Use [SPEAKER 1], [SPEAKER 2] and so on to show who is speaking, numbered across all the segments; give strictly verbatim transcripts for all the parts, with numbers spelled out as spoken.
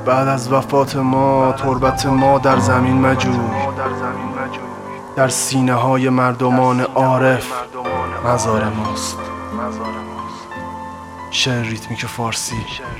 [SPEAKER 1] بعد از وفات ما تربت ما در زمین مجوی، در سینه های مردمان عارف مزار ماست. شعر ریتمیک فارسی.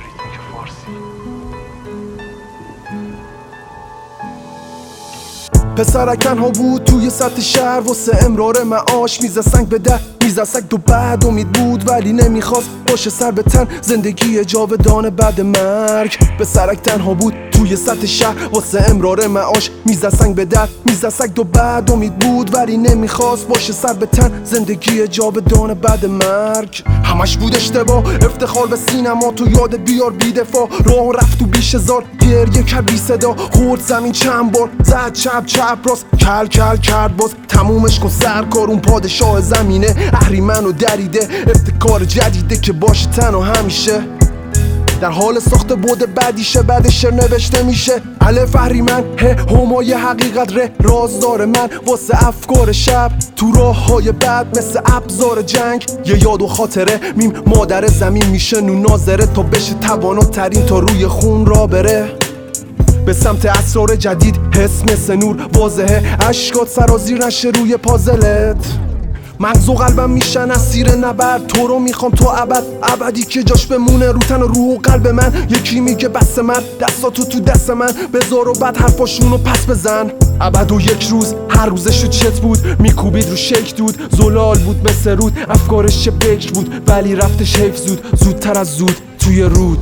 [SPEAKER 2] پسرک تنها بود توی سطح شهر واسه امرار معاش، میزه سنگ به در میزه سگ دو بعد امید بود ولی نمیخواست باشه سر به تن زندگی جاودانه بعد مرگ. پسرک تنها بود توی سطح شهر واسه امرار معاش، میزه سنگ به در میزه سگ دو بعد امید بود ولی نمیخواست باشه سر به تن زندگی جاودانه بعد مرگ. همش بود اشتباه، افتخار به سینما تو یاد بیار بی دفاع، راه رفت تو بیش هزار گریه کرد بی صدا، خورد زمین چند بار زد چپ چپ راست کل کل کرد باز تمومش کن سرکار. اون پادشاه زمینه اهریمن و دریده، ابتکار جدیده که باشه تنها همیشه در حال ساخت بود بعدیشه. بعد شعر نوشته میشه الف اهریمن ه همای حقیقت ره رازدار من واسه افکار شب تو راه های بد مثل ابزار جنگ. یه یاد و خاطره میم مادر زمین میشه نو ناظره تا بشه تواناترین تا روی خون را بره به سمت اسرار جدید. حس مثل نور واضحه اشکات سرازیر نشه روی پازلت. مغز و قلبم میشن اسیر نبرد، تو رو میخوام تا ابد ابدی که جاش بمونه رو تن و روح و قلب من. یکی میگه بس من دستاتو تو دست من بذار و بعد حرفاشونو پس بزن. ابد و یک روز هر روزشو چت بود میکوبید رو شک دود، زلال بود مثل رود افکارش چه بکر بود ولی رفتش حیف زود زودتر از زود توی رود.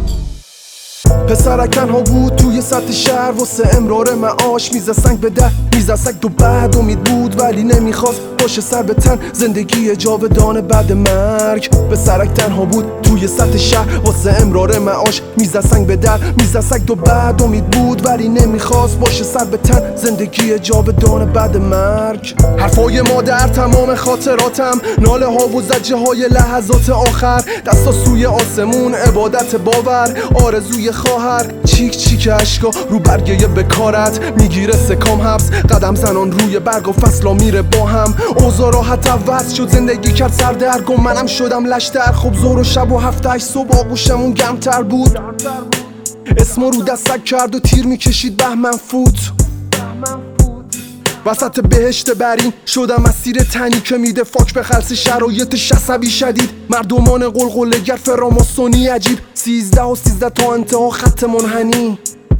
[SPEAKER 2] پسرک تنها بود توی سطح شهر واسه امرار معاش، میزه سنگ به در میزه سگ دو بعد امید بود ولی نمیخواست باشه سر به تن زندگی جاودانه بعد مرگ. پسرک تنها بود توی سطح شهر واسه امرار معاش، میزه سنگ به در میزه سگ دو بعد امید بود ولی نمیخواست باشه سر به تن زندگی جاودانه بعد مرگ. حرفای مادر تمام خاطراتم، ناله ها و زجه های لحظات آخر، دستا سوی آسمون عبادت باور، آرزوی خواهر چیک چیک اشکا رو برگه بکارت میگیره سکام حبس، قدم زنان روی برگ و فصلا میره با هم. اوضاع راحت عوض شد زندگی کرد سردرگم، منم شدم لشتر. خب زور و شب و هفته هشت صبح آغوشمون گرمتر بود، اسمو رو دستک کرد و تیر میکشید بهمن فوت. وسط بهشت برین شدم اسیر تنی که میده فاک به خلص شرایط شسبی شدید. مردمان قلقلگر فراماسونی عجیب، سیزده و سیزده تا انتها خط منحنی.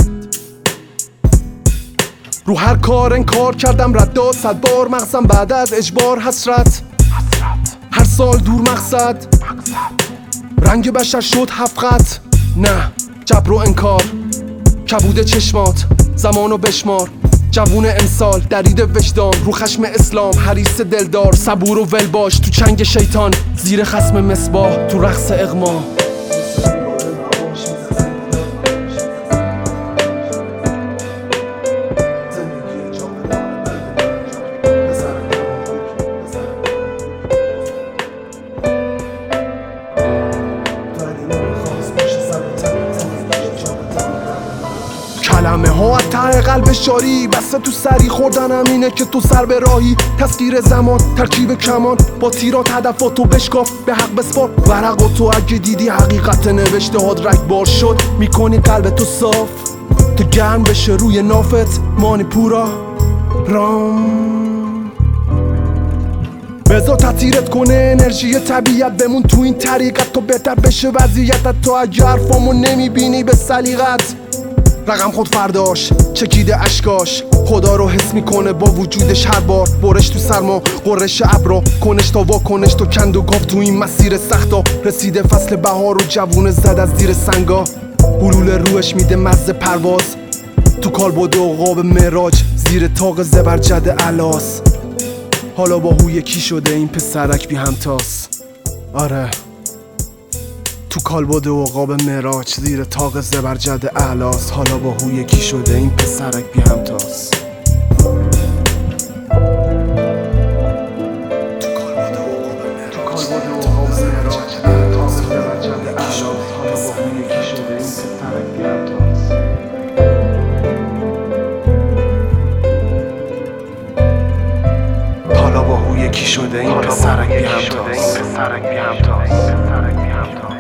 [SPEAKER 2] رو هر کار انکار کردم رداد صد بار، مغزم بعد از اجبار حسرت هر سال دور مقصد. رنگ بشر شد هفت خط، نه جبر و انکار کبود چشمات زمانو بشمار. جوون امسال درید وجدان رو خشم اسلام، حریص دلدار صبور و ول باش تو چنگ شیطان، زیر خصم مصباح تو رقص اغما. کلمه ها از ته قلب شاری بسته تو سری خوردنم اینه که تو سر به راهی. تسخیر زمان ترکیب کمان با تیرات هدفاتو بشکاف به حق بسپار. ورقاتو اگه دیدی حقیقت نوشته هاد رگبار شد میکنی قلب تو صاف تو گرم بشه روی نافت. مانی پورا رام بذار تطیرت کنه انرژی طبیعت، بمون تو این طریقت تا بهتر بشه وضعیتت. تو اگه حرفامو نمیبینی به سلیقت رقم خود فرداش چکیده اشکاش، خدا رو حس میکنه با وجودش هر بار. برش تو سرما قرش ابرا کنش تا واکنش تو کند و گاف تو این مسیر سختا. رسیده فصل بهار و جوونه زد از زیر سنگا، حلول روش میده مزه پرواز تو کالبد عقاب معراج زیر تاق زبرجد الاس. حالا با هو یکی شده این پسرک بی همتاس. آره تو کالبد عقاب معراج زیر تاق زبرجد اعلاس. حالا با هو یکی شده این پسرک بی همتاس. حالا با هو یکی شده این پسرک بی همتاس.